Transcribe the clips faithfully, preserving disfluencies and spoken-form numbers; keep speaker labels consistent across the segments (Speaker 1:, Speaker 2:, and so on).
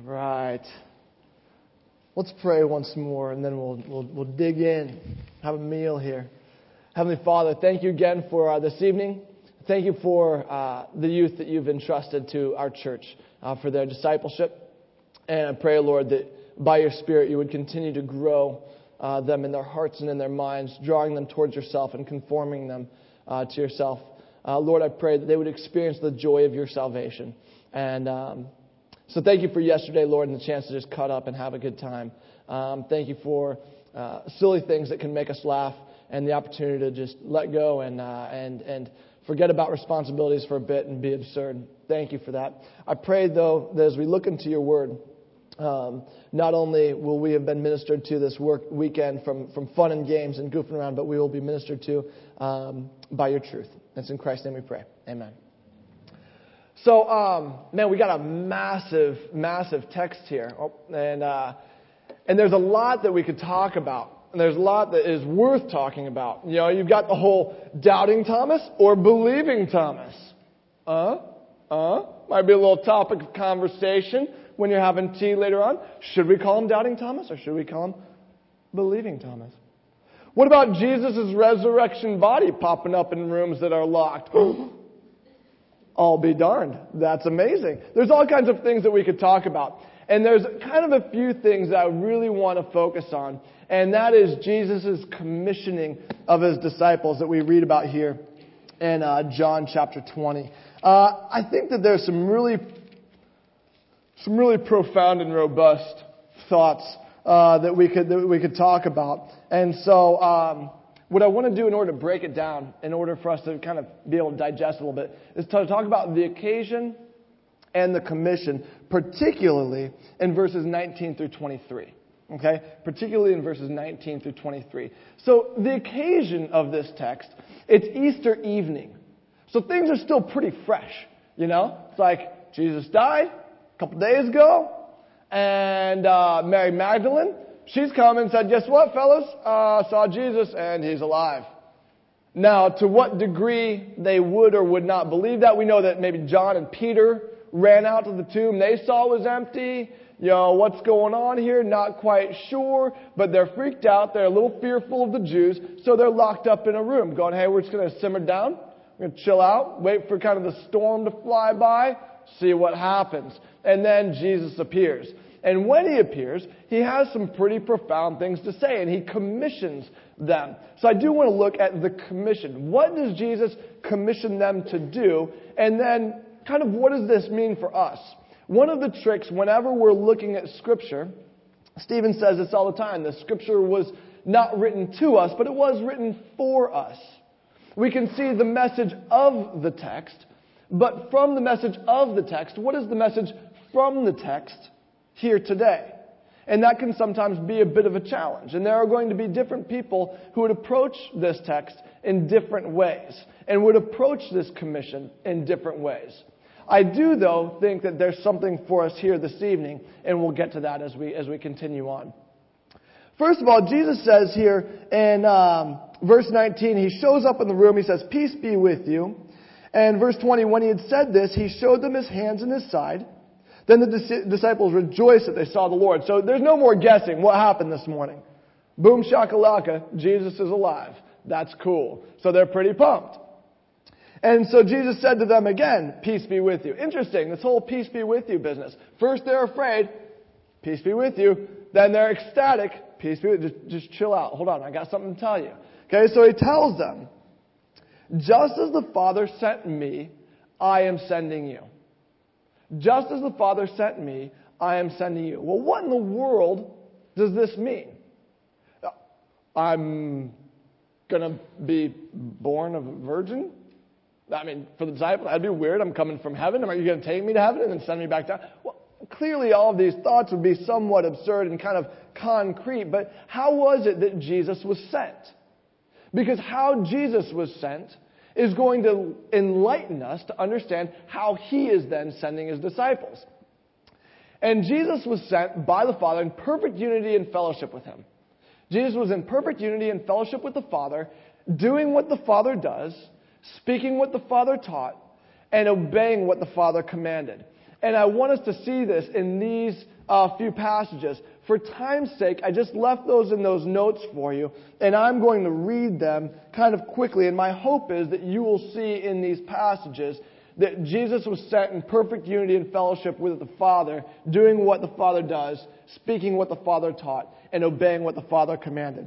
Speaker 1: Right. Let's pray once more, and then we'll we'll, we'll dig in, have a meal here. Heavenly Father, thank you again for uh, this evening. Thank you for uh, the youth that you've entrusted to our church uh, for their discipleship. And I pray, Lord, that by your Spirit you would continue to grow uh, them in their hearts and in their minds, drawing them towards yourself and conforming them uh, to yourself. Uh, Lord, I pray that they would experience the joy of your salvation. And um, so thank you for yesterday, Lord, and the chance to just cut up and have a good time. Um, thank you for uh, silly things that can make us laugh and the opportunity to just let go and uh, and and forget about responsibilities for a bit and be absurd. Thank you for that. I pray, though, that as we look into your word, um, not only will we have been ministered to this work weekend from, from fun and games and goofing around, but we will be ministered to um, by your truth. It's in Christ's name we pray. Amen. So, um, man, we got a massive, massive text here. Oh, and uh, and there's a lot that we could talk about. And there's a lot that is worth talking about. You know, you've got the whole doubting Thomas or believing Thomas. Uh, uh, might be a little topic of conversation when you're having tea later on. Should we call him doubting Thomas or should we call him believing Thomas? What about Jesus' resurrection body popping up in rooms that are locked? I'll be darned. That's amazing. There's all kinds of things that we could talk about. And there's kind of a few things that I really want to focus on. And that is Jesus' commissioning of his disciples that we read about here in uh, John chapter twenty. Uh, I think that there's some really, some really profound and robust thoughts uh, that we could that we could talk about. And so, um, what I want to do in order to break it down, in order for us to kind of be able to digest a little bit, is to talk about the occasion and the commission, particularly in verses nineteen through twenty-three. Okay? Particularly in verses nineteen through twenty-three. So the occasion of this text, it's Easter evening. So things are still pretty fresh, you know? It's like Jesus died a couple days ago, and uh, Mary Magdalene, she's come and said, guess what, fellas? Uh, saw Jesus, and he's alive. Now, to what degree they would or would not believe that, we know that maybe John and Peter ran out to the tomb. They saw it was empty. You know, what's going on here? Not quite sure, but they're freaked out. They're a little fearful of the Jews, so they're locked up in a room going, hey, we're just going to simmer down. We're going to chill out, wait for kind of the storm to fly by, see what happens. And then Jesus appears. And when he appears, he has some pretty profound things to say, and he commissions them. So I do want to look at the commission. What does Jesus commission them to do? And then kind of what does this mean for us? One of the tricks, whenever we're looking at Scripture, Stephen says this all the time, the Scripture was not written to us, but it was written for us. We can see the message of the text, but from the message of the text, what is the message from the text here today? And that can sometimes be a bit of a challenge. And there are going to be different people who would approach this text in different ways and would approach this commission in different ways. I do, though, think that there's something for us here this evening, and we'll get to that as we as we continue on. First of all, Jesus says here in um, verse nineteen, he shows up in the room, he says, peace be with you. And verse twenty, when he had said this, he showed them his hands and his side. Then the dis- disciples rejoiced that they saw the Lord. So there's no more guessing what happened this morning. Boom shakalaka, Jesus is alive. That's cool. So they're pretty pumped. And so Jesus said to them again, peace be with you. Interesting, this whole peace be with you business. First they're afraid, peace be with you. Then they're ecstatic, peace be with you. Just, just chill out. Hold on, I got something to tell you. Okay, so he tells them, just as the Father sent me, I am sending you. Just as the Father sent me, I am sending you. Well, what in the world does this mean? I'm going to be born of a virgin? I mean, for the disciples, that'd be weird. I'm coming from heaven. Are you going to take me to heaven and then send me back down? Well, clearly all of these thoughts would be somewhat absurd and kind of concrete. But how was it that Jesus was sent? Because how Jesus was sent is going to enlighten us to understand how he is then sending his disciples. And Jesus was sent by the Father in perfect unity and fellowship with him. Jesus was in perfect unity and fellowship with the Father, doing what the Father does, speaking what the Father taught, and obeying what the Father commanded. And I want us to see this in these uh, few passages. For time's sake, I just left those in those notes for you, and I'm going to read them kind of quickly. And my hope is that you will see in these passages that Jesus was sent in perfect unity and fellowship with the Father, doing what the Father does, speaking what the Father taught, and obeying what the Father commanded.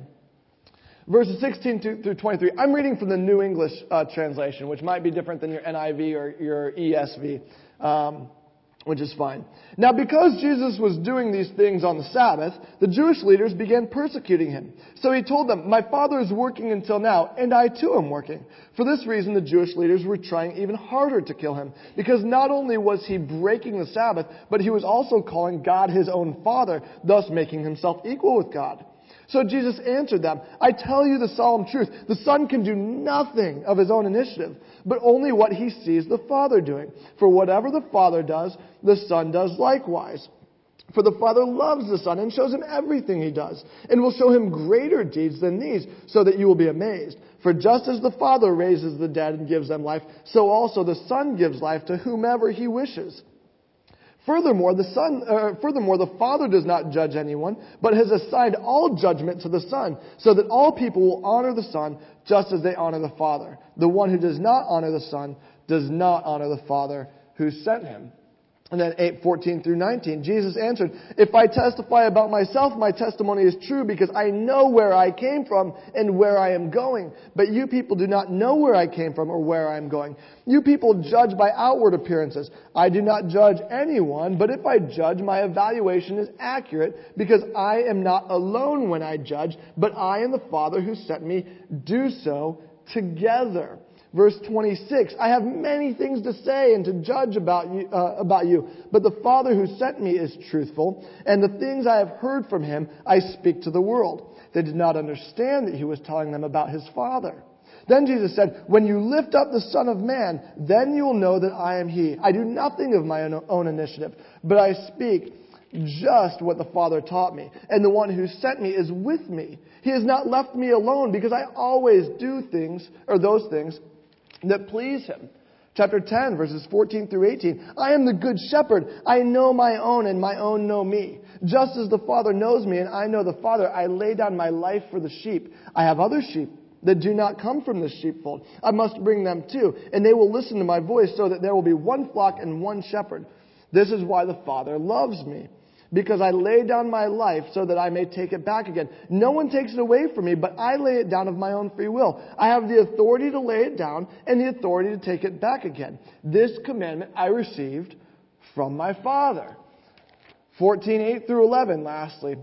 Speaker 1: Verses sixteen through twenty-three. I'm reading from the New English uh, translation, which might be different than your N I V or your E S V, um, which is fine. Now, because Jesus was doing these things on the Sabbath, the Jewish leaders began persecuting him. So he told them, "My Father is working until now, and I too am working." For this reason, the Jewish leaders were trying even harder to kill him, because not only was he breaking the Sabbath, but he was also calling God his own Father, thus making himself equal with God. So Jesus answered them, "I tell you the solemn truth. The Son can do nothing of his own initiative, but only what he sees the Father doing. For whatever the Father does, the Son does likewise. For the Father loves the Son and shows him everything he does, and will show him greater deeds than these, so that you will be amazed. For just as the Father raises the dead and gives them life, so also the Son gives life to whomever he wishes. Furthermore, the Son, uh, furthermore, the Father does not judge anyone, but has assigned all judgment to the Son, so that all people will honor the Son just as they honor the Father. The one who does not honor the Son does not honor the Father who sent him." And then eight fourteen through nineteen, Jesus answered, "If I testify about myself, my testimony is true, because I know where I came from and where I am going. But you people do not know where I came from or where I am going. You people judge by outward appearances. I do not judge anyone, but if I judge, my evaluation is accurate, because I am not alone when I judge, but I and the Father who sent me do so together." Verse twenty-six, "I have many things to say and to judge about you, uh, about you, but the Father who sent me is truthful, and the things I have heard from him I speak to the world." They did not understand that he was telling them about his Father. Then Jesus said, "When you lift up the Son of Man, then you will know that I am he. I do nothing of my own initiative, but I speak just what the Father taught me, and the one who sent me is with me. He has not left me alone, because I always do things, or those things, that please him." Chapter ten, verses fourteen through eighteen. "I am the good shepherd. I know my own, and my own know me. Just as the Father knows me, and I know the Father, I lay down my life for the sheep. I have other sheep that do not come from this sheepfold. I must bring them too, and they will listen to my voice, so that there will be one flock and one shepherd. This is why the Father loves me, because I lay down my life so that I may take it back again. No one takes it away from me, but I lay it down of my own free will. I have the authority to lay it down and the authority to take it back again. This commandment I received from my Father." fourteen, eight through eleven, lastly.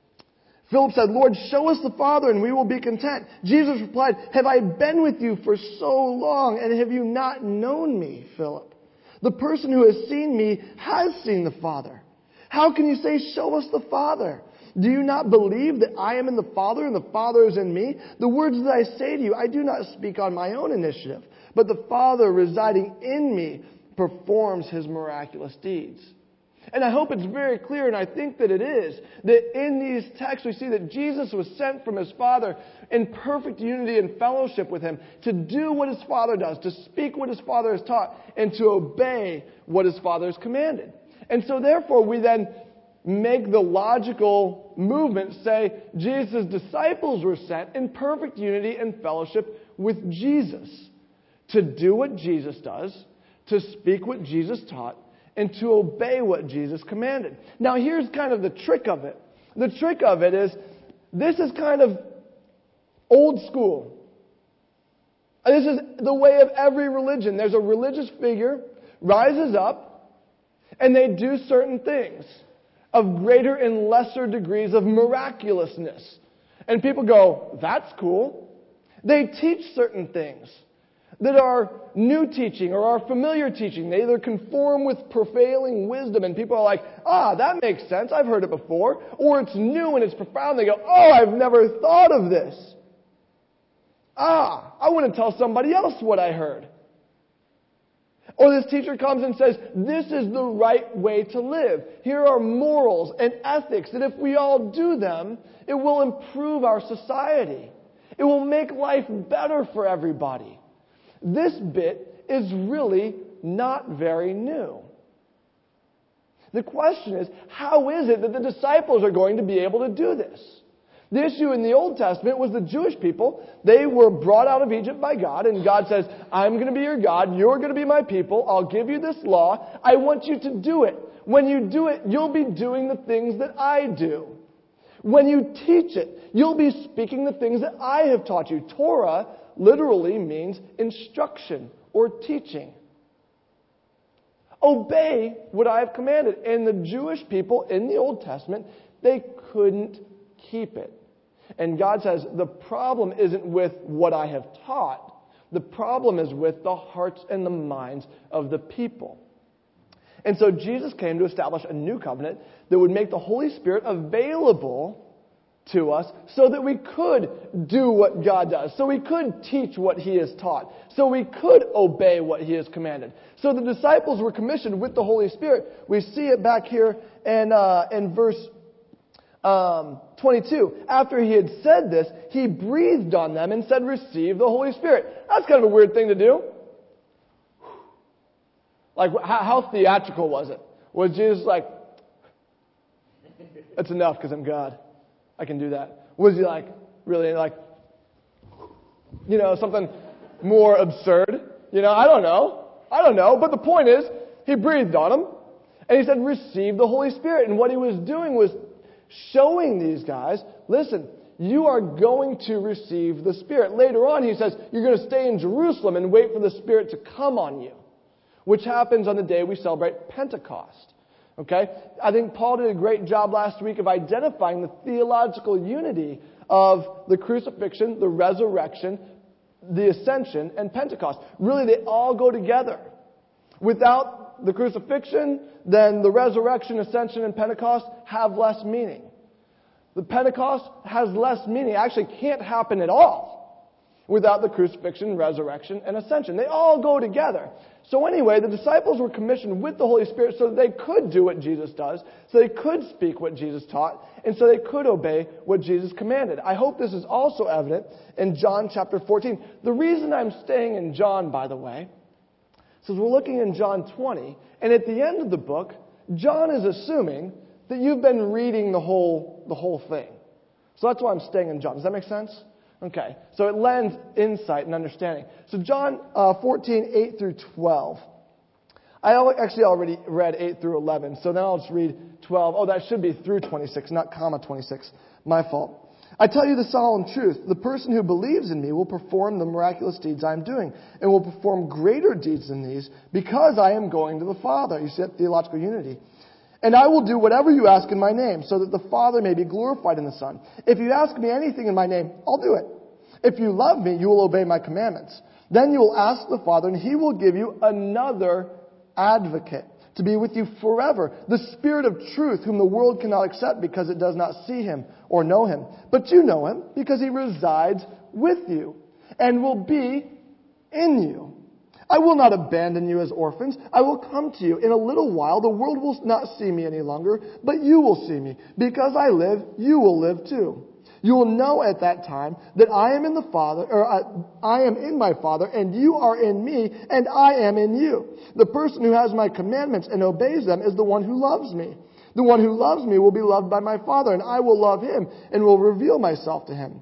Speaker 1: Philip said, "Lord, show us the Father and we will be content." Jesus replied, "Have I been with you for so long, and have you not known me, Philip? The person who has seen me has seen the Father. How can you say, 'Show us the Father'? Do you not believe that I am in the Father and the Father is in me? The words that I say to you, I do not speak on my own initiative, but the Father residing in me performs his miraculous deeds." And I hope it's very clear, and I think that it is, that in these texts we see that Jesus was sent from his Father in perfect unity and fellowship with him to do what his Father does, to speak what his Father has taught, and to obey what his Father has commanded. And so therefore we then make the logical movement, say Jesus' disciples were sent in perfect unity and fellowship with Jesus to do what Jesus does, to speak what Jesus taught, and to obey what Jesus commanded. Now here's kind of the trick of it. The trick of it is, this is kind of old school. This is the way of every religion. There's a religious figure, rises up, and they do certain things of greater and lesser degrees of miraculousness. And people go, "That's cool." They teach certain things that are new teaching or are familiar teaching. They either conform with prevailing wisdom, and people are like, "Ah, that makes sense. I've heard it before." Or it's new and it's profound. They go, "Oh, I've never thought of this. Ah, I want to tell somebody else what I heard." Or this teacher comes and says, "This is the right way to live. Here are morals and ethics that if we all do them, it will improve our society. It will make life better for everybody." This bit is really not very new. The question is, how is it that the disciples are going to be able to do this? The issue in the Old Testament was the Jewish people. They were brought out of Egypt by God, and God says, I'm going to be your God, you're going to be my people, I'll give you this law, I want you to do it. When you do it, you'll be doing the things that I do. When you teach it, you'll be speaking the things that I have taught you. Torah literally means instruction or teaching. Obey what I have commanded. And the Jewish people in the Old Testament, they couldn't keep it. And God says, the problem isn't with what I have taught. The problem is with the hearts and the minds of the people. And so Jesus came to establish a new covenant that would make the Holy Spirit available to us so that we could do what God does, so we could teach what He has taught, so we could obey what He has commanded. So the disciples were commissioned with the Holy Spirit. We see it back here in, uh, in verse um, twenty-two. After He had said this, He breathed on them and said, receive the Holy Spirit. That's kind of a weird thing to do. Like, how, how theatrical was it? Was Jesus like, that's enough because I'm God. I can do that. Was He like, really like, you know, something more absurd? You know, I don't know. I don't know. But the point is, He breathed on them. And He said, receive the Holy Spirit. And what He was doing was showing these guys, listen, you are going to receive the Spirit. Later on, He says, you're going to stay in Jerusalem and wait for the Spirit to come on you, which happens on the day we celebrate Pentecost. Okay? I think Paul did a great job last week of identifying the theological unity of the crucifixion, the resurrection, the ascension, and Pentecost. Really, they all go together. Without the crucifixion, then the resurrection, ascension, and Pentecost have less meaning. The Pentecost has less meaning. It actually can't happen at all without the crucifixion, resurrection, and ascension. They all go together. So anyway, the disciples were commissioned with the Holy Spirit so that they could do what Jesus does, so they could speak what Jesus taught, and so they could obey what Jesus commanded. I hope this is also evident in John chapter fourteen. The reason I'm staying in John, by the way, is we're looking in John twenty, and at the end of the book, John is assuming that you've been reading the whole, the whole thing. So that's why I'm staying in John. Does that make sense? Okay, so it lends insight and understanding. So John uh, fourteen, eight through twelve. I actually already read eight through eleven, so now I'll just read twelve. Oh, that should be through twenty-six, not comma twenty-six. My fault. I tell you the solemn truth. The person who believes in me will perform the miraculous deeds I am doing, and will perform greater deeds than these, because I am going to the Father. You see that theological unity. And I will do whatever you ask in my name, so that the Father may be glorified in the Son. If you ask me anything in my name, I'll do it. If you love me, you will obey my commandments. Then you will ask the Father, and He will give you another advocate to be with you forever, the Spirit of truth, whom the world cannot accept because it does not see Him or know Him. But you know Him, because He resides with you and will be in you. I will not abandon you as orphans. I will come to you. In a little while, the world will not see me any longer, but you will see me. Because I live, you will live too. You will know at that time that I am in the Father, or I, I am in my Father, and you are in me, and I am in you. The person who has my commandments and obeys them is the one who loves me. The one who loves me will be loved by my Father, and I will love him, and will reveal myself to him.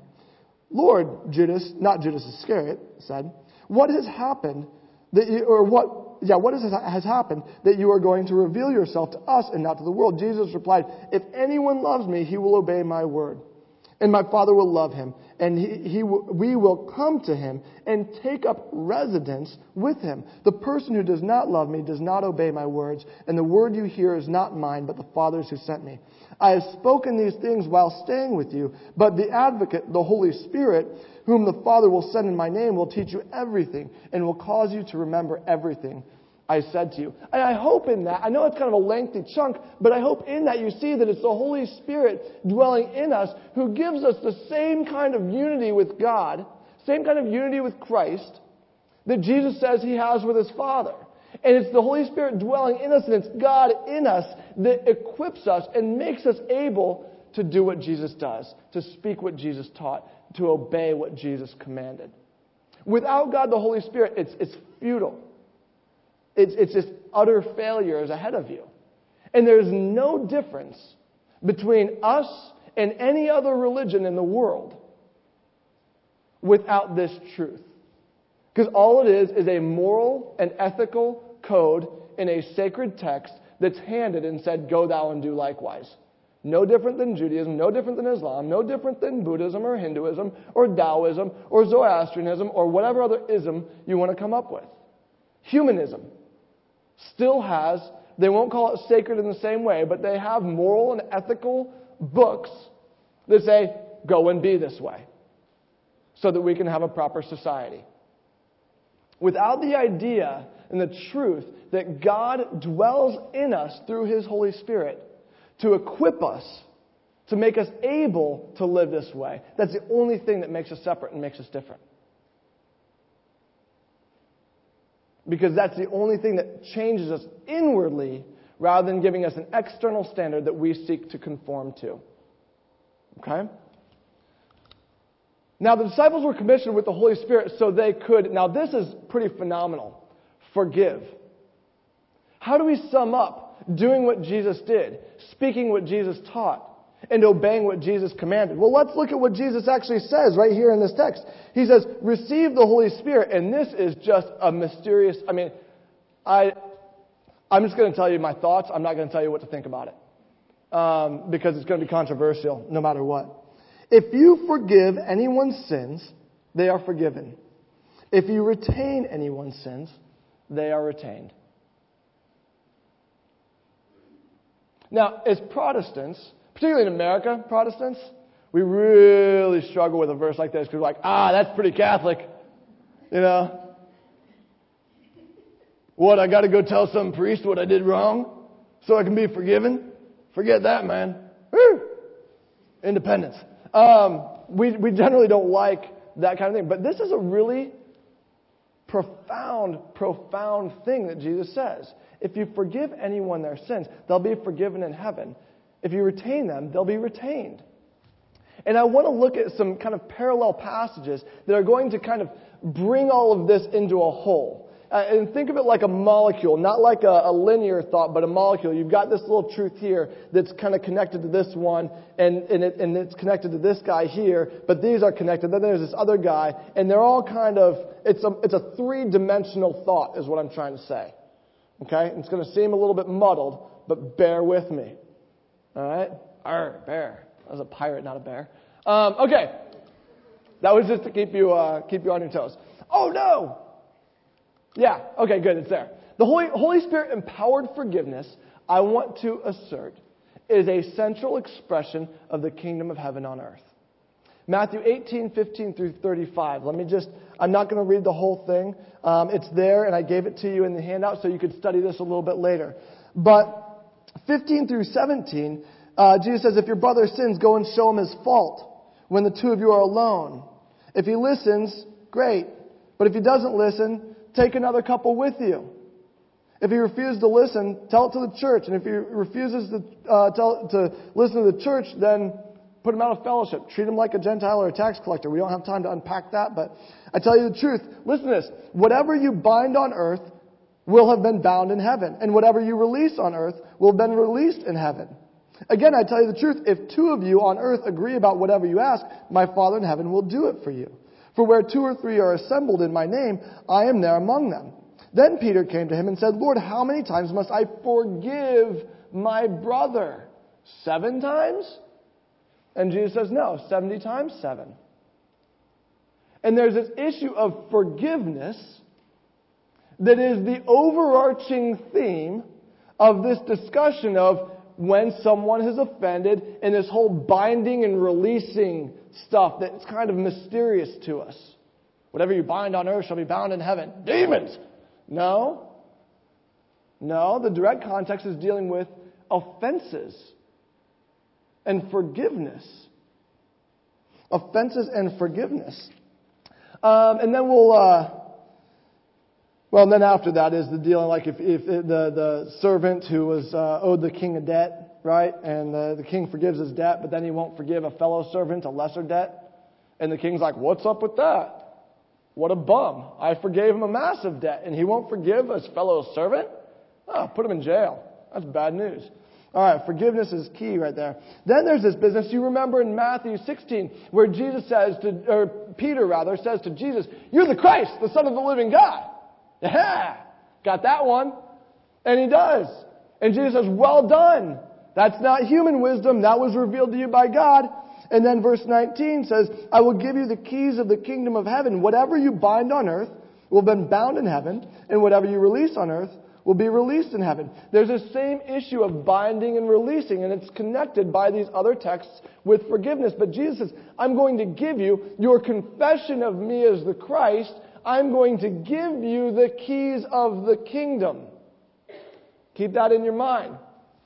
Speaker 1: Lord, Judas, not Judas Iscariot, said, what has happened that you, or what, yeah, what has, has happened that you are going to reveal yourself to us and not to the world? Jesus replied, if anyone loves me, he will obey my word. And my Father will love him, and he, he will, we will come to him and take up residence with him. The person who does not love me does not obey my words, and the word you hear is not mine, but the Father's who sent me. I have spoken these things while staying with you, but the Advocate, the Holy Spirit, whom the Father will send in my name, will teach you everything, and will cause you to remember everything I said to you. And I hope in that, I know it's kind of a lengthy chunk, but I hope in that you see that it's the Holy Spirit dwelling in us who gives us the same kind of unity with God, same kind of unity with Christ that Jesus says He has with His Father. And it's the Holy Spirit dwelling in us, and it's God in us that equips us and makes us able to do what Jesus does, to speak what Jesus taught, to obey what Jesus commanded. Without God, the Holy Spirit, it's, it's futile. It's, it's just utter failure is ahead of you. And there's no difference between us and any other religion in the world without this truth. Because all it is is a moral and ethical code in a sacred text that's handed and said, go thou and do likewise. No different than Judaism, no different than Islam, no different than Buddhism or Hinduism or Taoism or Zoroastrianism or whatever other ism you want to come up with. Humanism still has, they won't call it sacred in the same way, but they have moral and ethical books that say, go and be this way, so that we can have a proper society. Without the idea and the truth that God dwells in us through His Holy Spirit to equip us, to make us able to live this way, that's the only thing that makes us separate and makes us different. Because that's the only thing that changes us inwardly rather than giving us an external standard that we seek to conform to. Okay? Now, the disciples were commissioned with the Holy Spirit so they could, now this is pretty phenomenal, forgive. How do we sum up doing what Jesus did, speaking what Jesus taught, and obeying what Jesus commanded? Well, let's look at what Jesus actually says right here in this text. He says, receive the Holy Spirit, and this is just a mysterious, I mean, I, I'm just going to tell you my thoughts. I'm not going to tell you what to think about it, um, because it's going to be controversial no matter what. If you forgive anyone's sins, they are forgiven. If you retain anyone's sins, they are retained. Now, as Protestants, particularly in America, Protestants, we really struggle with a verse like this because we're like, ah, that's pretty Catholic. You know? What, I got to go tell some priest what I did wrong so I can be forgiven? Forget that, man. Woo! Independence. Um, we, we generally don't like that kind of thing. But this is a really profound, profound thing that Jesus says. If you forgive anyone their sins, they'll be forgiven in heaven. If you retain them, they'll be retained. And I want to look at some kind of parallel passages that are going to kind of bring all of this into a whole. Uh, and think of it like a molecule, not like a, a linear thought, but a molecule. You've got this little truth here that's kind of connected to this one, and, and, it, and it's connected to this guy here, but these are connected. Then there's this other guy, and they're all kind of, it's a, it's a three-dimensional thought is what I'm trying to say. Okay? It's going to seem a little bit muddled, but bear with me. All right? Arr, bear. I was a pirate, not a bear. Um, okay. That was just to keep you uh, keep you on your toes. Oh, no! Yeah, okay, good, it's there. The Holy, Holy Spirit empowered forgiveness, I want to assert, is a central expression of the kingdom of heaven on earth. Matthew eighteen, fifteen through thirty-five. Let me just, I'm not going to read the whole thing. Um, it's there, and I gave it to you in the handout so you could study this a little bit later. But fifteen through seventeen, uh, Jesus says, if your brother sins, go and show him his fault when the two of you are alone. If he listens, great. But if he doesn't listen, take another couple with you. If he refuses to listen, tell it to the church. And if he refuses to, uh, tell, to listen to the church, then put him out of fellowship. Treat him like a Gentile or a tax collector. We don't have time to unpack that, but I tell you the truth. Listen to this. Whatever you bind on earth will have been bound in heaven. And whatever you release on earth will have been released in heaven. Again, I tell you the truth. If two of you on earth agree about whatever you ask, my Father in heaven will do it for you. For where two or three are assembled in my name, I am there among them. Then Peter came to him and said, Lord, how many times must I forgive my brother? Seven times? And Jesus says, no, seventy times seven. And there's this issue of forgiveness that is the overarching theme of this discussion of when someone has offended and this whole binding and releasing stuff that's kind of mysterious to us. Whatever you bind on earth shall be bound in heaven. Demons! No. No, the direct context is dealing with offenses and forgiveness. Offenses and forgiveness. Um, and then we'll... Uh, well, and then after that is the dealing like if, if the, the servant who was uh, owed the king a debt, right? And the, the king forgives his debt, but then he won't forgive a fellow servant a lesser debt. And the king's like, what's up with that? What a bum. I forgave him a massive debt, and he won't forgive his fellow servant? Oh, put him in jail. That's bad news. All right, forgiveness is key right there. Then there's this business you remember in Matthew sixteen where Jesus says to, or Peter rather, says to Jesus, "You're the Christ, the Son of the living God." Yeah, got that one. And he does. And Jesus says, "Well done." That's not human wisdom. That was revealed to you by God. And then verse nineteen says, "I will give you the keys of the kingdom of heaven. Whatever you bind on earth will be bound in heaven, and whatever you release on earth will be released in heaven." There's the same issue of binding and releasing, and it's connected by these other texts with forgiveness. But Jesus says, "I'm going to give you your confession of me as the Christ. I'm going to give you the keys of the kingdom." Keep that in your mind.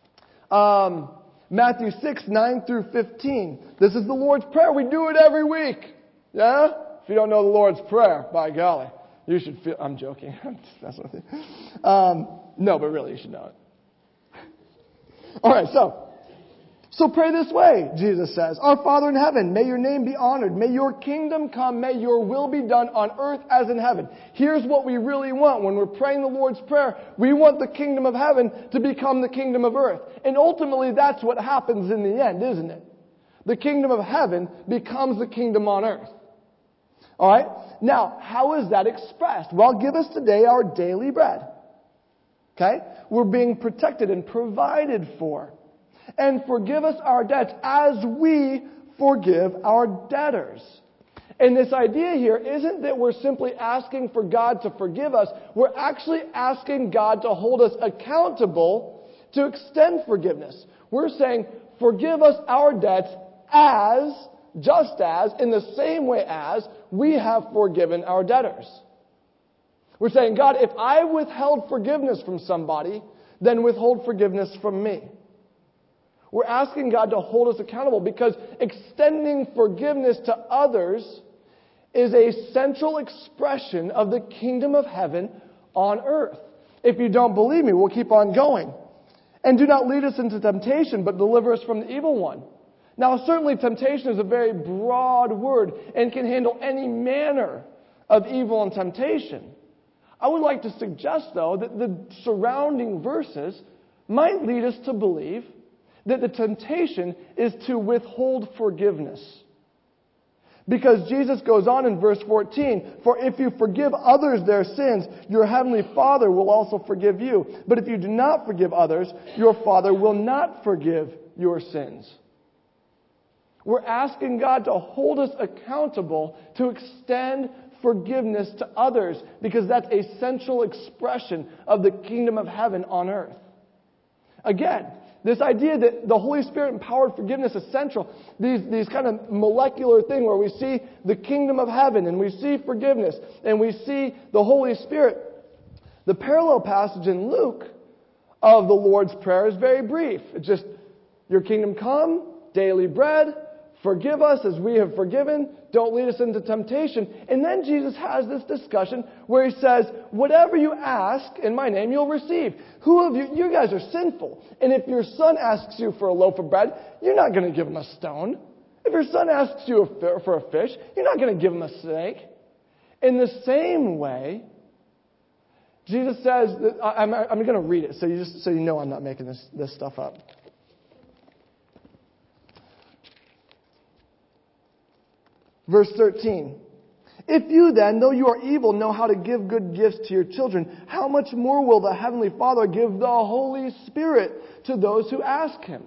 Speaker 1: Um, Matthew six, nine through fifteen. This is the Lord's Prayer. We do it every week. Yeah? If you don't know the Lord's Prayer, by golly, you should feel... I'm joking. I'm just messing with you. Um, no, but really, you should know it. All right, so... So pray this way, Jesus says. "Our Father in heaven, may your name be honored. May your kingdom come. May your will be done on earth as in heaven." Here's what we really want when we're praying the Lord's Prayer. We want the kingdom of heaven to become the kingdom of earth. And ultimately, that's what happens in the end, isn't it? The kingdom of heaven becomes the kingdom on earth. All right? Now, how is that expressed? Well, give us today our daily bread. Okay? We're being protected and provided for. "And forgive us our debts as we forgive our debtors." And this idea here isn't that we're simply asking for God to forgive us. We're actually asking God to hold us accountable to extend forgiveness. We're saying, forgive us our debts as, just as, in the same way as we have forgiven our debtors. We're saying, God, if I withheld forgiveness from somebody, then withhold forgiveness from me. We're asking God to hold us accountable because extending forgiveness to others is a central expression of the kingdom of heaven on earth. If you don't believe me, we'll keep on going. "And do not lead us into temptation, but deliver us from the evil one." Now, certainly temptation is a very broad word and can handle any manner of evil and temptation. I would like to suggest, though, that the surrounding verses might lead us to believe that the temptation is to withhold forgiveness. Because Jesus goes on in verse fourteen, "For if you forgive others their sins, your heavenly Father will also forgive you. But if you do not forgive others, your Father will not forgive your sins." We're asking God to hold us accountable to extend forgiveness to others because that's a central expression of the kingdom of heaven on earth. Again, this idea that the Holy Spirit empowered forgiveness is central. These, these kind of molecular thing where we see the kingdom of heaven and we see forgiveness and we see the Holy Spirit. The parallel passage in Luke of the Lord's Prayer is very brief. It's just, "Your kingdom come, daily bread, forgive us as we have forgiven, don't lead us into temptation." And then Jesus has this discussion where he says, "Whatever you ask in my name, you'll receive." Who of you, you guys are sinful. And if your son asks you for a loaf of bread, you're not going to give him a stone. If your son asks you for a fish, you're not going to give him a snake. In the same way, Jesus says, that, I'm, I'm going to read it so you just so you know I'm not making this, this stuff up. Verse thirteen. "If you then, though you are evil, know how to give good gifts to your children, how much more will the Heavenly Father give the Holy Spirit to those who ask Him?"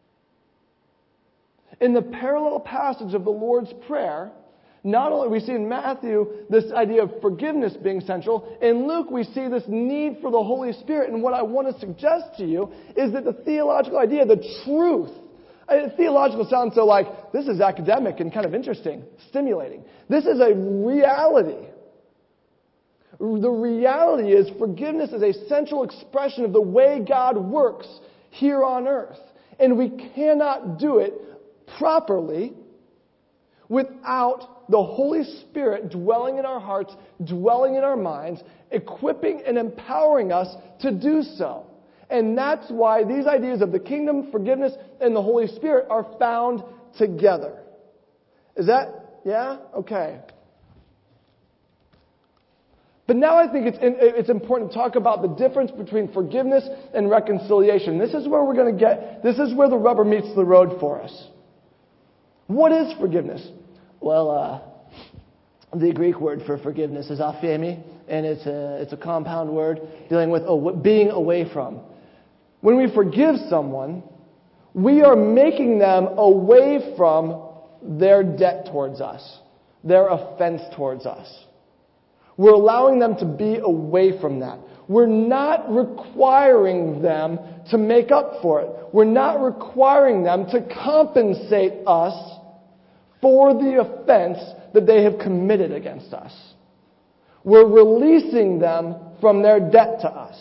Speaker 1: In the parallel passage of the Lord's Prayer, not only we see in Matthew this idea of forgiveness being central, in Luke we see this need for the Holy Spirit. And what I want to suggest to you is that the theological idea, the truth, theological sounds so like, this is academic and kind of interesting, stimulating. This is a reality. The reality is forgiveness is a central expression of the way God works here on earth. And we cannot do it properly without the Holy Spirit dwelling in our hearts, dwelling in our minds, equipping and empowering us to do so. And that's why these ideas of the kingdom, forgiveness, and the Holy Spirit are found together. Is that, yeah? Okay. But now I think it's it's important to talk about the difference between forgiveness and reconciliation. This is where we're going to get, this is where the rubber meets the road for us. What is forgiveness? Well, uh, the Greek word for forgiveness is aphiemi, and it's a, it's a compound word dealing with oh, being away from. When we forgive someone, we are making them away from their debt towards us, their offense towards us. We're allowing them to be away from that. We're not requiring them to make up for it. We're not requiring them to compensate us for the offense that they have committed against us. We're releasing them from their debt to us.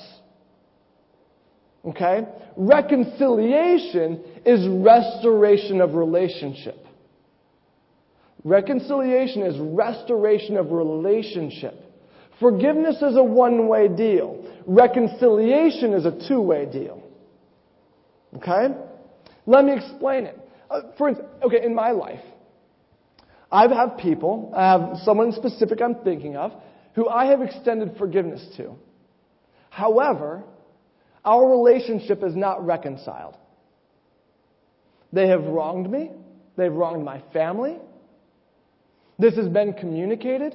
Speaker 1: Okay? Reconciliation is restoration of relationship. Reconciliation is restoration of relationship. Forgiveness is a one-way deal. Reconciliation is a two-way deal. Okay? Let me explain it. Uh, for okay, in my life, I have people, I have someone specific I'm thinking of, who I have extended forgiveness to. However, our relationship is not reconciled. They have wronged me. They've wronged my family. This has been communicated.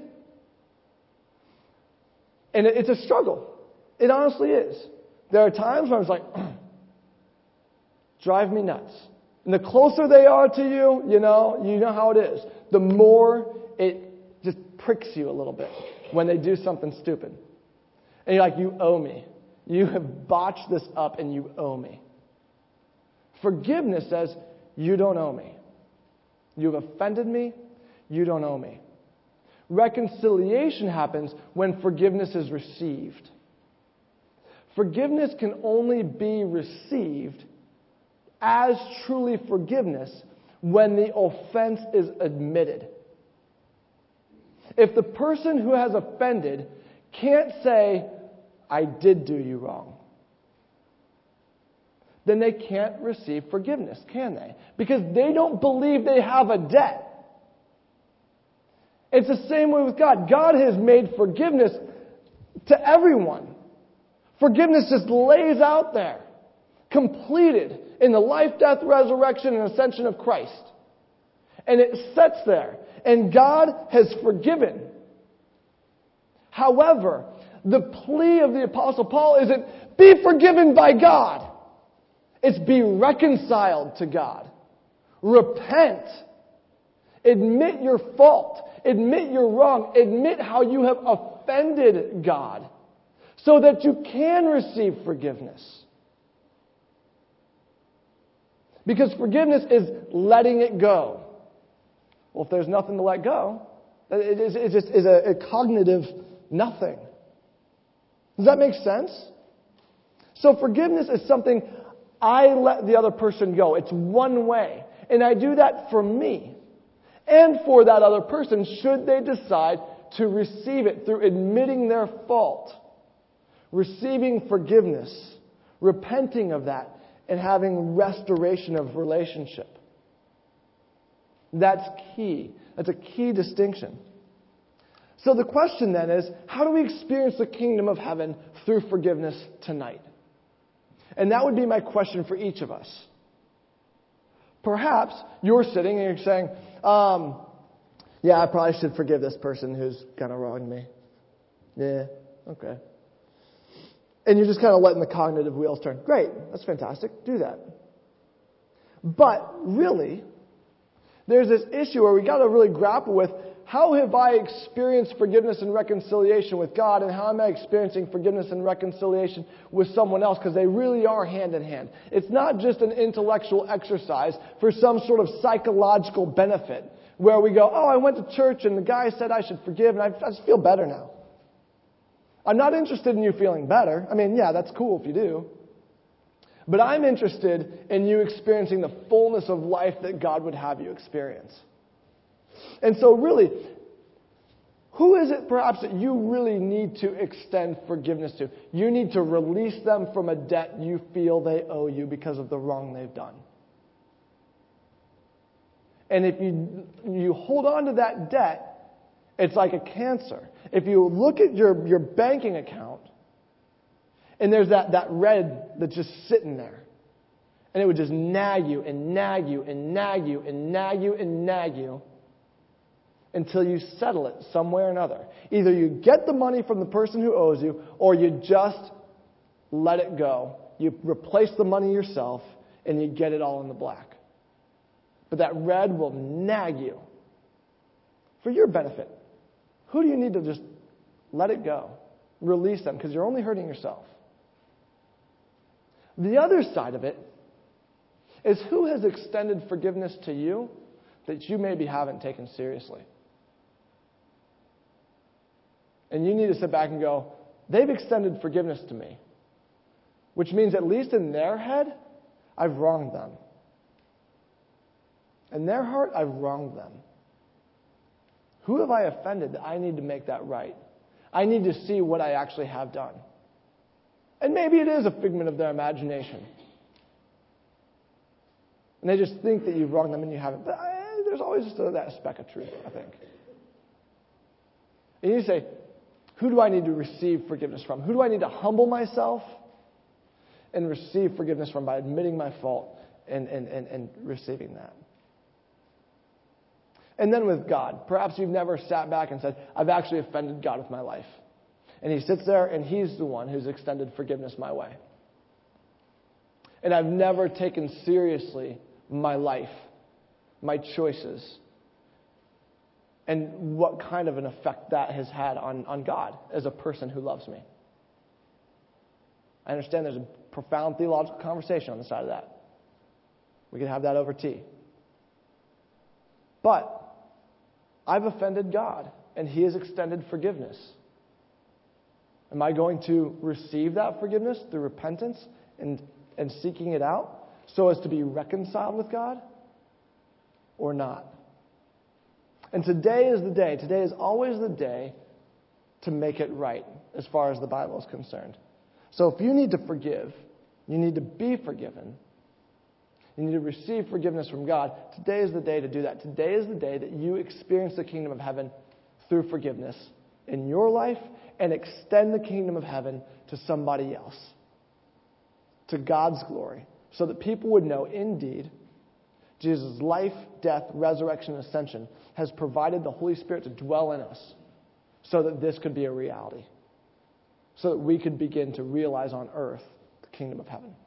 Speaker 1: And it's a struggle. It honestly is. There are times where I was like, drive me nuts. And the closer they are to you, you know, you know how it is. The more it just pricks you a little bit when they do something stupid. And you're like, you owe me. You have botched this up and you owe me. Forgiveness says, you don't owe me. You've offended me. You don't owe me. Reconciliation happens when forgiveness is received. Forgiveness can only be received as truly forgiveness when the offense is admitted. If the person who has offended can't say, I did do you wrong, then they can't receive forgiveness, can they? Because they don't believe they have a debt. It's the same way with God. God has made forgiveness to everyone. Forgiveness just lays out there, completed in the life, death, resurrection, and ascension of Christ. And it sits there. And God has forgiven. However, the plea of the Apostle Paul isn't be forgiven by God. It's be reconciled to God. Repent. Admit your fault. Admit you're wrong. Admit how you have offended God so that you can receive forgiveness. Because forgiveness is letting it go. Well, if there's nothing to let go, it is, it just is a, a cognitive nothing. Does that make sense? So forgiveness is something I let the other person go. It's one way. And I do that for me. And for that other person, should they decide to receive it through admitting their fault, receiving forgiveness, repenting of that, and having restoration of relationship. That's key. That's a key distinction. So the question then is, how do we experience the kingdom of heaven through forgiveness tonight? And that would be my question for each of us. Perhaps you're sitting and you're saying, um, yeah, I probably should forgive this person who's kind of wronged me. Yeah, okay. And you're just kind of letting the cognitive wheels turn. Great, that's fantastic. Do that. But really, there's this issue where we got to really grapple with, how have I experienced forgiveness and reconciliation with God, and how am I experiencing forgiveness and reconciliation with someone else? Because they really are hand in hand. It's not just an intellectual exercise for some sort of psychological benefit where we go, oh, I went to church and the guy said I should forgive and I, I just feel better now. I'm not interested in you feeling better. I mean, yeah, that's cool if you do. But I'm interested in you experiencing the fullness of life that God would have you experience. And so really, who is it perhaps that you really need to extend forgiveness to? You need to release them from a debt you feel they owe you because of the wrong they've done. And if you you hold on to that debt It's like a cancer. If you look at your, your banking account, and there's that, that red that's just sitting there, and it would just nag you and nag you and nag you and nag you and nag you until you settle it some way or another. Either you get the money from the person who owes you, or you just let it go. You replace the money yourself, and you get it all in the black. But that red will nag you for your benefit. Who do you need to just let it go? Release them, because you're only hurting yourself. The other side of it is who has extended forgiveness to you that you maybe haven't taken seriously. And you need to sit back and go, they've extended forgiveness to me. Which means at least in their head, I've wronged them. In their heart, I've wronged them. Who have I offended that I need to make that right? I need to see what I actually have done. And maybe it is a figment of their imagination. And they just think that you've wronged them and you haven't. But I, there's always just a, that speck of truth, I think. And you say, who do I need to receive forgiveness from? Who do I need to humble myself and receive forgiveness from by admitting my fault and, and, and, and receiving that? And then with God, perhaps you've never sat back and said, I've actually offended God with my life. And he sits there and he's the one who's extended forgiveness my way. And I've never taken seriously my life, my choices, and what kind of an effect that has had on, on God as a person who loves me. I understand there's a profound theological conversation on the side of that. We could have that over tea. But I've offended God, and he has extended forgiveness. Am I going to receive that forgiveness through repentance and, and seeking it out so as to be reconciled with God, or not? And today is the day, today is always the day to make it right as far as the Bible is concerned. So if you need to forgive, you need to be forgiven, you need to receive forgiveness from God, today is the day to do that. Today is the day that you experience the kingdom of heaven through forgiveness in your life and extend the kingdom of heaven to somebody else, to God's glory, so that people would know indeed Jesus' life, death, resurrection, and ascension has provided the Holy Spirit to dwell in us so that this could be a reality, so that we could begin to realize on earth the kingdom of heaven.